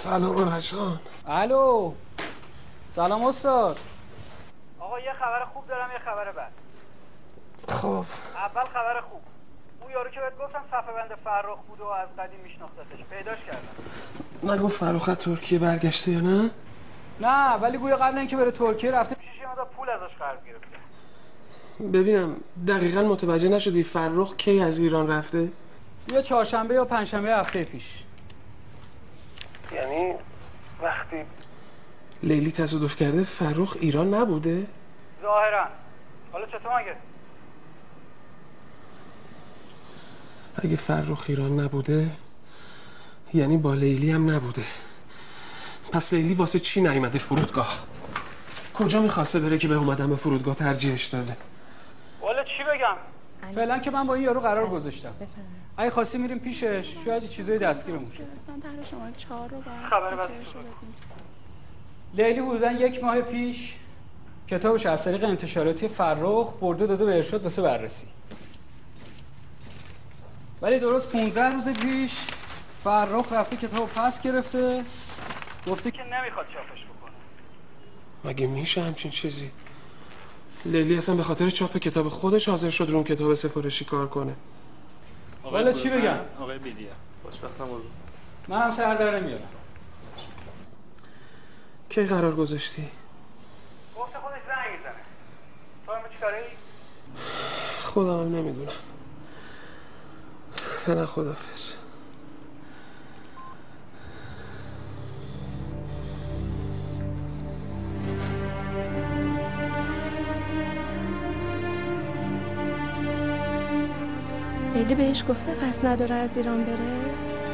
سلام رشان. الو سلام استاد. آقا یه خبر خوب دارم یه خبر بد. خب اول خبر خوب، اون یارو که بهت گفتم صفحه بند فرخ بود و از قدیم میشناختتش، پیداش کردم. نگو فرخ از ترکیه برگشته یا نه؟ نه ولی گویا قبل اینکه بره ترکیه رفته پیشش یه مقدار پول ازش قرض گرفته. ببینم دقیقاً متوجه نشدی فرخ کی از ایران رفته؟ یا چهارشنبه یا پنجشنبه هفته پیش. یعنی وقتی لیلی تصادف کرده فرخ ایران نبوده؟ ظاهرا. حالا چطور مگه؟ اگه فرخ ایران نبوده یعنی با لیلی هم نبوده. پس لیلی واسه چی نیومده فرودگاه؟ کجا میخواسته بره که به اومدن به فرودگاه ترجیحش داده؟ والا چی بگم؟ فعلا که من با این یارو قرار گذاشتم. اگه خواستی میریم پیشش، شاید چیزای دستگیرمون شد. من در شما 4 رو خبر بد. لیلی حدوداً 1 ماه پیش کتابش از طریق انتشاراتی فرخ برده داده به ارشاد واسه بررسی. ولی درست 15 روز پیش فرخ رفته کتابو پس گرفته، گفته که نمیخواد چاپش بکنه. مگه میشه همچین چیزی؟ لیلی اصلا به خاطر چاپ کتاب خودش حاضر شد رو اون کتاب سفارشی کار کنه. والا چی بگم؟ آقای بیدیا خوشبختم بود. منم سر در نمیارم. کی قرار گذاشتی؟ گفته خودش زنگ میزنه. تو هم چیکاره ای؟ خودم هم نمیدونم. فعلا خداحافظ. لیلی بهش گفته قصد نداره از ایران بره؟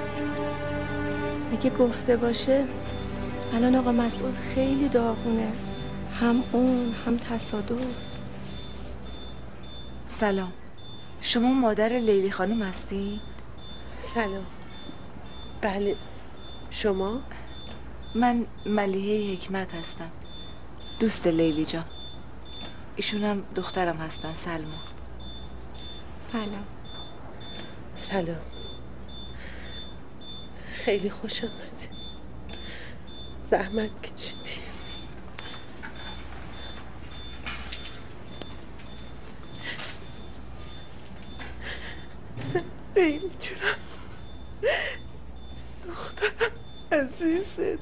اگه گفته باشه الان آقا مسعود خیلی داغونه، هم اون هم تصادف. سلام، شما مادر لیلی خانم هستی؟ سلام. بله، شما؟ من ملیحه حکمت هستم، دوست لیلی جان. ایشون هم دخترم هستن، سلما. سلام. سلام، خیلی خوش آمد. زحمت کشیدی. لیلی جونم، دخترم عزیزت.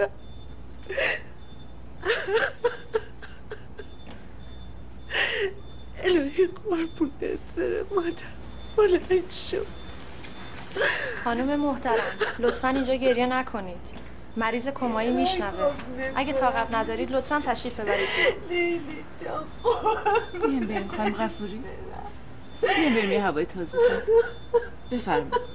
الهی قربونت بره مادر. بلند شو. خانم محترم لطفاً اینجا گریه نکنید، مریض کمایی میشنوه. اگه طاقت ندارید لطفاً تشریف ببرید. لیلی جان بیایم بریم خانم غفوری، بیایم بریم یه هوای تازه کنیم. بفرمایید.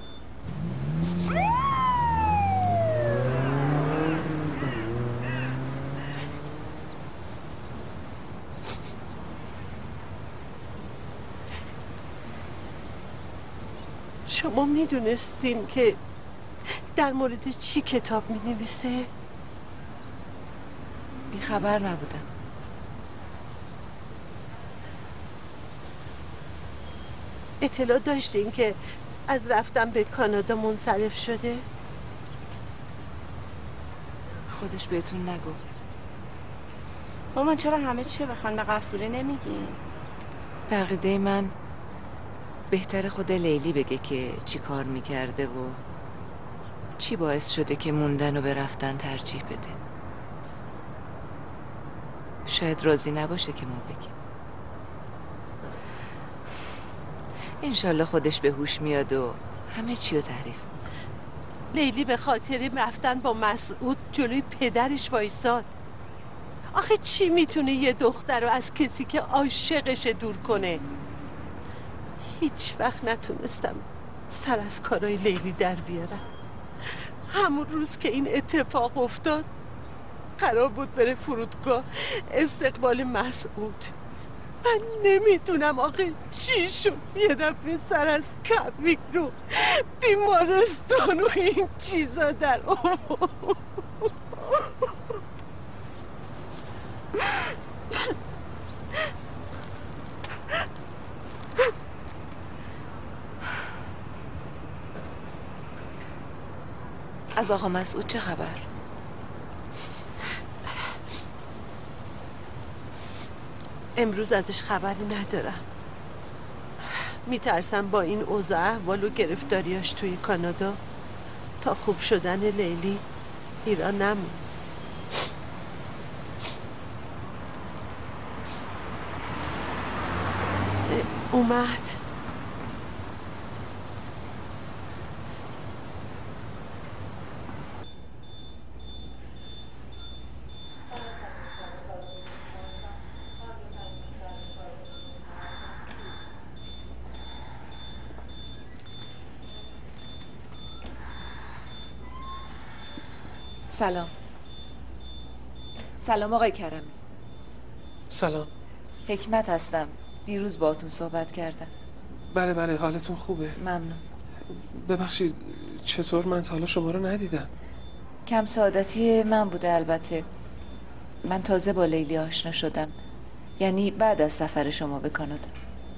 شما میدونستین که در مورد چی کتاب می نویسه؟ بی خبر نبودم. اطلاع داشتین که از رفتن به کانادا منصرف شده؟ خودش بهتون نگفت. مامان چرا همه چی به خانم غفوری نمیگی؟ به عقیده من بهتر خود لیلی بگه که چی کار میکرده و چی باعث شده که موندن و به رفتن ترجیح بده. شاید راضی نباشه که ما بگیم. انشالله خودش به هوش میاد و همه چی رو تعریف میکنه. لیلی به خاطر رفتن با مسعود جلوی پدرش وایساد. آخه چی میتونه یه دختر رو از کسی که عاشقش دور کنه؟ هیچ وقت نتونستم سر از کارای لیلی در بیارم. همون روز که این اتفاق افتاد قرار بود بره فرودگاه استقبال مسعود. من نمیدونم آخه چی شد یه دفعه سر از کبریک رو بیمارستان و این چیزا در آورد. از آقا مسعود چه خبر؟ امروز ازش خبری ندارم. میترسم با این اوضاع احوال و گرفتاریاش توی کانادا تا خوب شدن لیلی ایران نمون. اومد. سلام آقای کرمی. سلام. حکمت هستم. دیروز باهاتون صحبت کردم. بله حالتون خوبه؟ ممنون. ببخشید چطور من تا حالا شما رو ندیدم؟ کم سعادتی من بوده البته. من تازه با لیلی آشنا شدم، یعنی بعد از سفر شما به کانادا.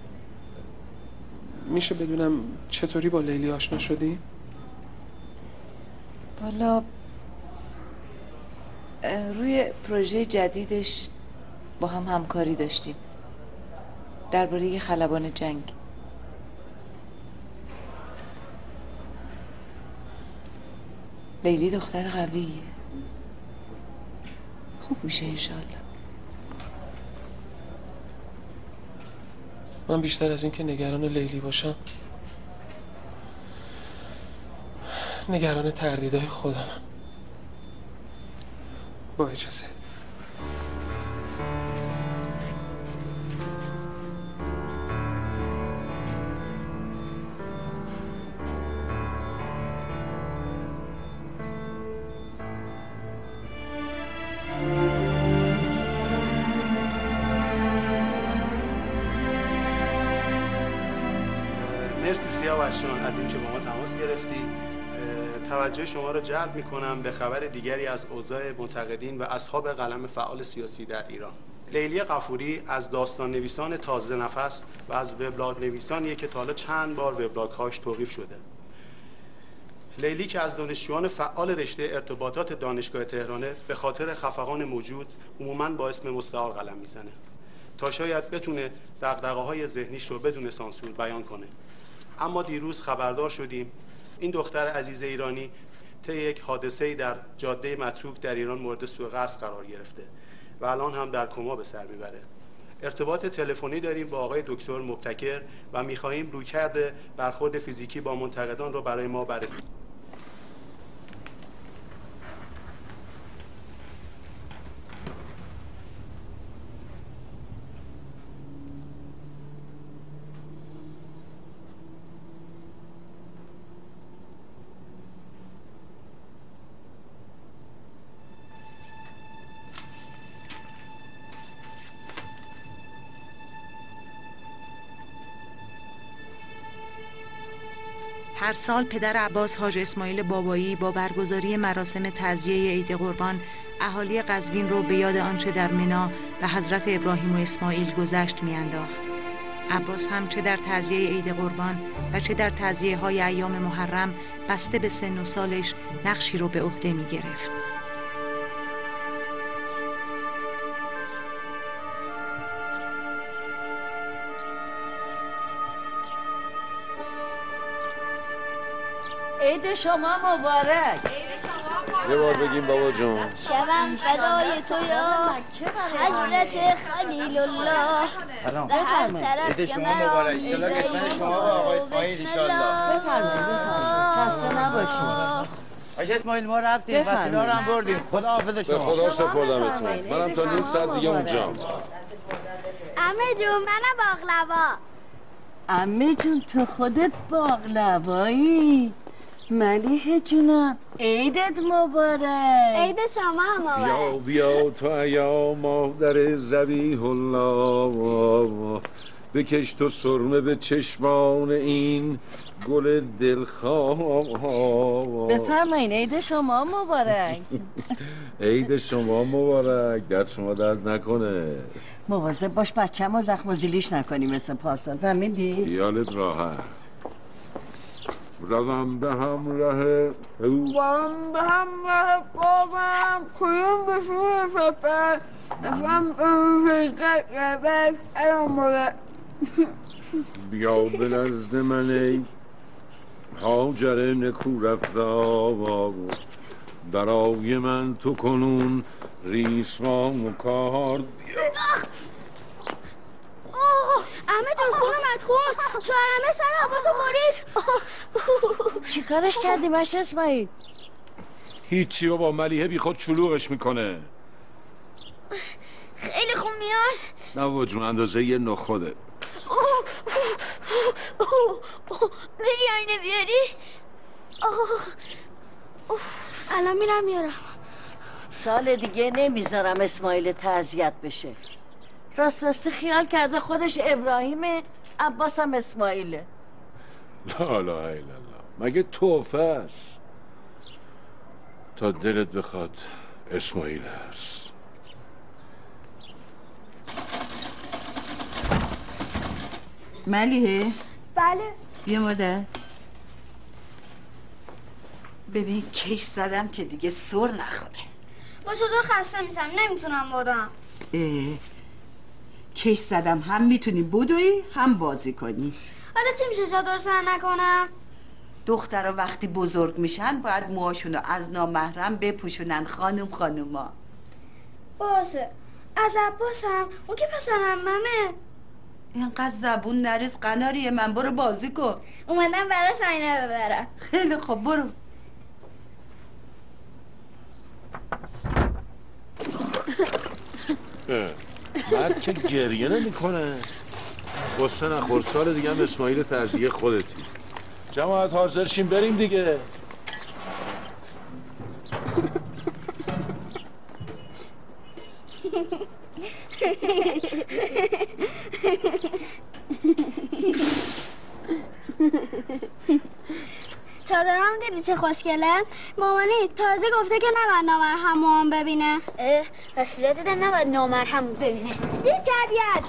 میشه بدونم چطوری با لیلی آشنا شدی؟ والا روی پروژه جدیدش با هم همکاری داشتیم درباره خلبان جنگ. لیلی دختر قویه، خوب میشه انشالله. من بیشتر از این که نگران لیلی باشم نگران تردیدهای خودم. با اجازه. مرسی سیاوش جان از اینکه با ما تماس گرفتی. توجه شما را جلب می‌کنم به خبر دیگری از اوضاع منتقدین و اصحاب قلم فعال سیاسی در ایران. لیلی غفوری از داستان نویسان تازه نفس و از وبلاگ نویسانیه که تا حالا چند بار وبلاگ‌هاش توقیف شده. لیلی که از دانشجویان فعال رشته ارتباطات دانشگاه تهرانه به خاطر خفقان موجود عموماً با اسم مستعار قلم میزنه تا شاید بتونه دغدغه‌های ذهنیش رو بدون سانسور بیان کنه. اما دیروز خبردار شدیم این دختر عزیز ایرانی طی یک حادثه‌ای در جاده متروک در ایران مورد سوء قصد قرار گرفته و الان هم در کما به سر میبره. ارتباط تلفنی داریم با آقای دکتر مبتکر و می‌خواهیم رویکرد برخورد فیزیکی با منتقدان رو برای ما بررسی. هر سال پدر عباس حاج اسماعیل بابایی با برگزاری مراسم تعزیه عید قربان اهالی قزوین رو به یاد آنچه در منا به حضرت ابراهیم و اسماعیل گذشت میانداخت. عباس هم چه در تعزیه عید قربان و چه در تعزیه‌های ایام محرم بسته به سن و سالش نقشی رو به عهده می‌گرفت. عید شما مبارک. یه بار بگیم بابا جون. شبم فدای تو یا حضرت خلیل الله. به هر طرف عید شما مبارک. انشالله قسمت شما و آقای اسماعیل انشالله. بفرمایید. خسته نباشید. آقای اسماعیل ما رفتیم وسیله رو هم بردیم. خدا حافظ شما. به خدا سپردمتون. منم تا نیم ساعت دیگه اونجام. عمه جون منم باقلوا. عمه جون تو خودت باقلوایی؟ ملیحه جونم عیدت مبارک. عید شما هم مبارک. بیا تو یا مادر ذبیح الله، بکش تو سرمه به چشمان این گل دلخواه. بفرمایین عید شما مبارک. عید شما مبارک. دست شما درد نکنه. مواظب باش بچه‌مو زخم و زیلیش نکنی مثل پارسال. فهمیدی؟ خیالت راحت. روم به همراه وام به همراه قومم کنون به شور سفر افهم فرقت قبض ایاموله بیا به نزد من ای هاجر نکو رفتار برای من تو کنون ریسمان و کار بیا همه دلخون مدخون شوهرمه سر عباس رو برید. چی کارش کردی باشه اسماعیل؟ هیچی بابا ملیحه بی خود شلوغش میکنه. خیلی خوب میاد. نه بابا جون اندازه یه نخوده. بری آینه بیاری؟ الان میرم میارم. سال دیگه نمیذارم اسماعیل تعزیت بشه. راست راستی خیال کرده خودش ابراهیمه، عباس هم اسماعیله. لا لا اله الا الله، مگه توفه است؟ تا دلت بخواد اسماعیل هست. ملیحه؟ بله. بیا مادر. ببین کش زدم که دیگه سر نخوره. با چطور خسته میشم نمیتونم بودم. کش زدم هم میتونی بدوی هم بازی کنی. حالا چی میشه چطور سر نکنم؟ دخترها وقتی بزرگ میشن باید موهاشونو از نامحرم بپوشونن خانوما. باشه. از عباسم اون که پسر عممه. اینقدر زبون نریز قناریه من برو بازی کن. اومدم براش آینه ببرم. خیلی خوب برو. مرد که گریه نمی کنه. غصه نخور سال دیگه هم اسماعیل تعزیه خودتی. جماعت حاضر شیم بریم دیگه. چادرام دیدی چه خوشگله؟ مامانی تازه گفته که نباید نامرحمون ببینه. و صورت ده نباید نامرحمون ببینه. بی تربیت.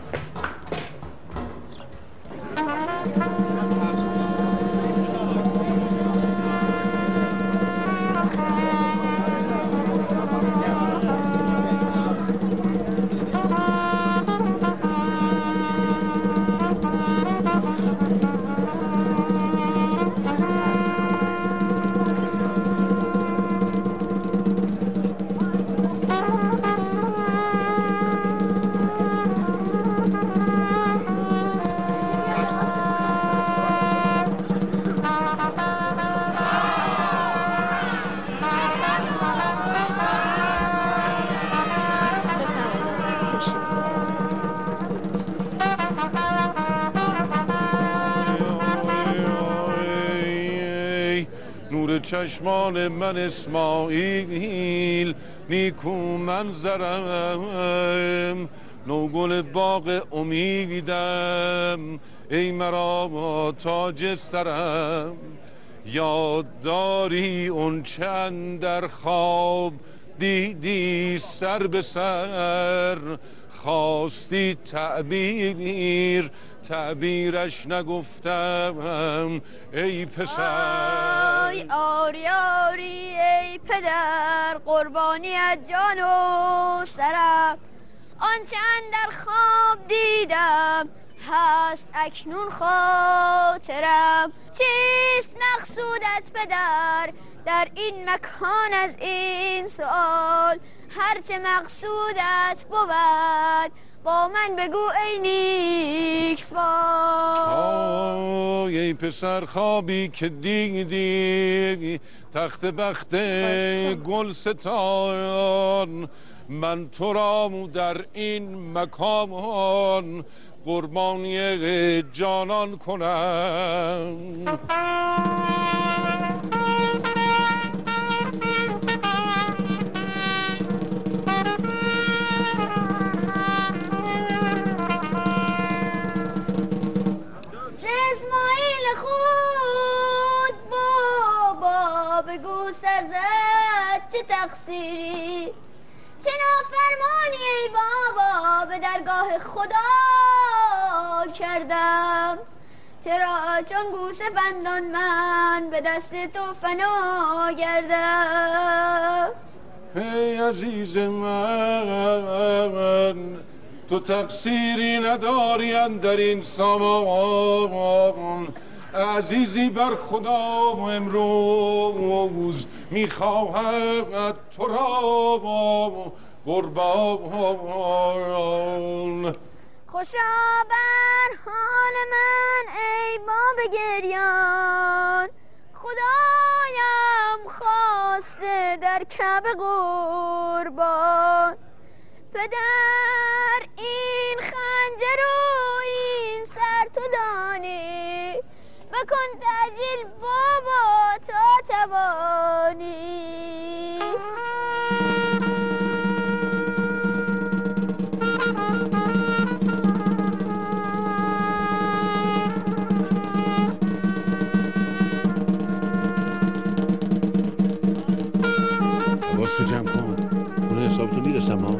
چشمان من اسماعیل نیکو منظرم نوگل باغ امیدم ای مرا تاج سرم یاد داری اون چند در خواب دیدی سر به سر خواستی تعبیرش نگفتم ای پسر. آی آری آری ای پدر قربانی از جان و سرم آنچه اندر خواب دیدم هست اکنون خاطرم. چیست مقصودت پدر در این مکان از این سؤال؟ هرچه مقصودت بود با من بگو ای نیک فال. ای پسر خوابی که دیدی تخت بخت گلستان من تو را در این مکان قربانی جانان کنم. اسماعیل خود بابا بگو سرزد چه تقصیری چه نافرمانی ای بابا به درگاه خدا کردم. چرا چون گوسفندان من به دست تو فنا گردم؟ ای عزیز من تو تقصیری نداری اندر این سامان، عزیزی بر خدا امروز میخواهد تو را قربان. خوشا بر حال من ای باب گریان، خدایم خواسته در کعبه قربان. پدر این خنجر و این سر تو دانی، بکن تعجیل بابا تا توانی. تو جمع کن، خونه حساب تو میرسم ها.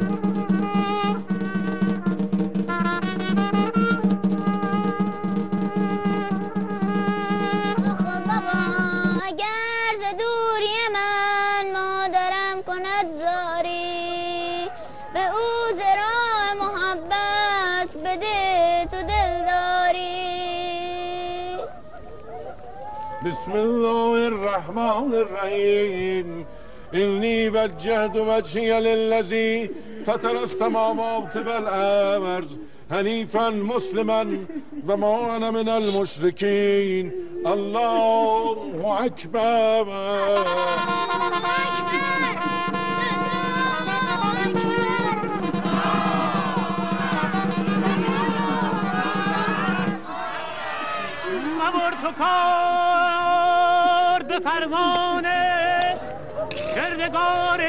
آخه بابا اگر ز دوری من مادرم کند زاری، به او ز راه محبت بده تو دلداری. بسم الله الرحمن الرحیم. اینی وجهت وجهی للذی فطر السماوات والارض حنیفا مسلما و ما انا من المشرکین. الله اکبر. مبر تو کار به فرمان کردگار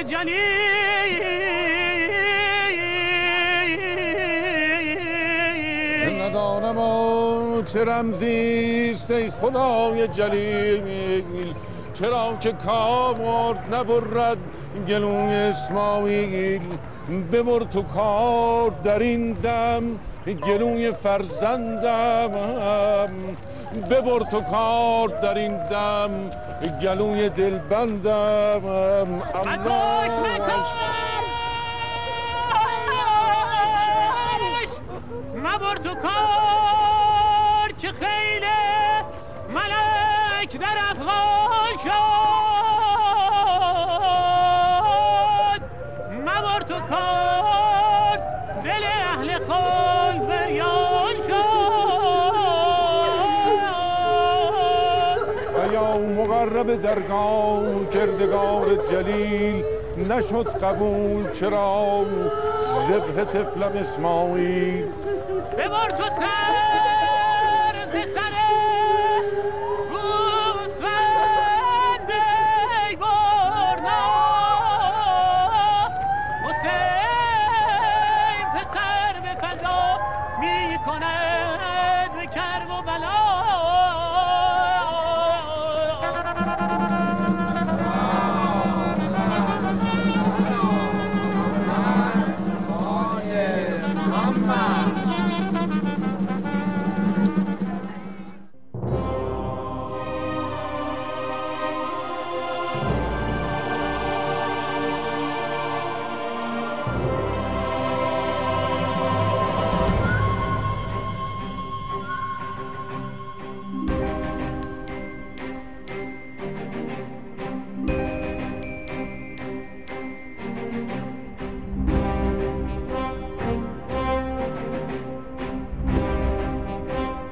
جلیل. ندانم چه رمزیست ای خدای جلیل، چرا که کارد نبرد گلوی اسماعیل. ببر تو کار در این دم گلوی فرزندم، ببر تو کار در این دم گلوی دلبندم. مکش مبر تو کار که خیلی ملک در افغان شد. مبر تو کار دل اهل خال بریان شد. یا مقرب درگاه کردگار جلیل، نشد قبول چرا ذبح طفلم اسماعیل. ببر تو سر